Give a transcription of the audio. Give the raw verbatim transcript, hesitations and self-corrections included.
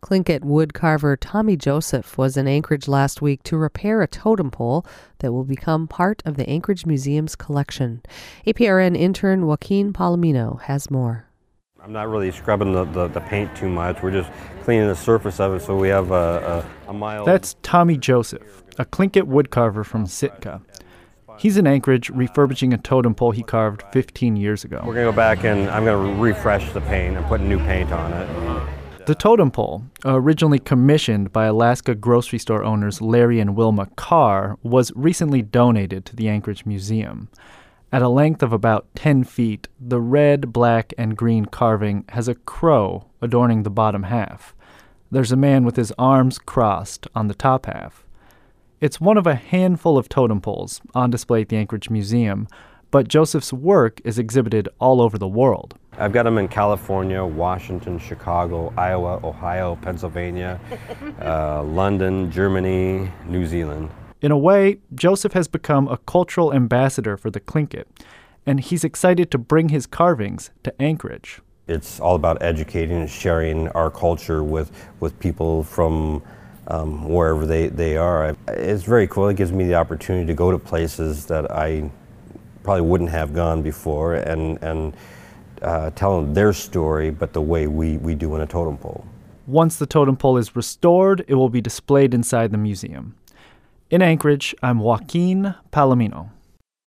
Tlingit woodcarver Tommy Joseph was in Anchorage last week to repair a totem pole that will become part of the Anchorage Museum's collection. A P R N intern Joaquin Palomino has more. I'm not really scrubbing the, the, the paint too much. We're just cleaning the surface of it so we have a, a, a mild... That's Tommy Joseph, a Tlingit woodcarver from Sitka. He's in Anchorage refurbishing a totem pole he carved fifteen years ago. We're going to go back and I'm going to refresh the paint and put new paint on it. The totem pole, originally commissioned by Alaska grocery store owners Larry and Wilma Carr, was recently donated to the Anchorage Museum. At a length of about ten feet, the red, black, and green carving has a crow adorning the bottom half. There's a man with his arms crossed on the top half. It's one of a handful of totem poles on display at the Anchorage Museum, but Joseph's work is exhibited all over the world. I've got them in California, Washington, Chicago, Iowa, Ohio, Pennsylvania, uh, London, Germany, New Zealand. In a way, Joseph has become a cultural ambassador for the Tlingit, and he's excited to bring his carvings to Anchorage. It's all about educating and sharing our culture with, with people from um, wherever they, they are. It's very cool. It gives me the opportunity to go to places that I probably wouldn't have gone before and, and uh, tell them their story, but the way we, we do in a totem pole. Once the totem pole is restored, it will be displayed inside the museum. In Anchorage, I'm Joaquin Palomino.